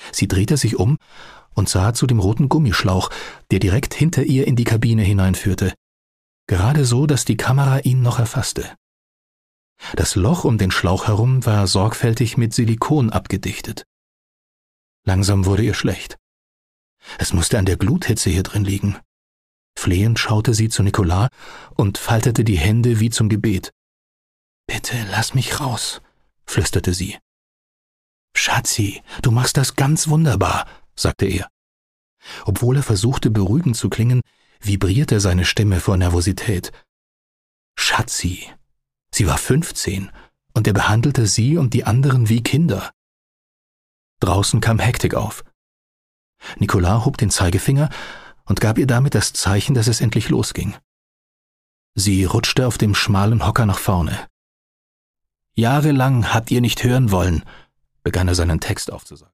Sie drehte sich um und sah zu dem roten Gummischlauch, der direkt hinter ihr in die Kabine hineinführte. Gerade so, dass die Kamera ihn noch erfasste. Das Loch um den Schlauch herum war sorgfältig mit Silikon abgedichtet. Langsam wurde ihr schlecht. Es musste an der Gluthitze hier drin liegen. Flehend schaute sie zu Nicolas und faltete die Hände wie zum Gebet. »Bitte, lass mich raus«, flüsterte sie. »Schatzi, du machst das ganz wunderbar«, sagte er. Obwohl er versuchte, beruhigend zu klingen, vibrierte seine Stimme vor Nervosität. Schatzi. Sie war 15 und er behandelte sie und die anderen wie Kinder. Draußen kam Hektik auf. Nicolas hob den Zeigefinger und gab ihr damit das Zeichen, dass es endlich losging. Sie rutschte auf dem schmalen Hocker nach vorne. »Jahrelang habt ihr nicht hören wollen«, begann er seinen Text aufzusagen.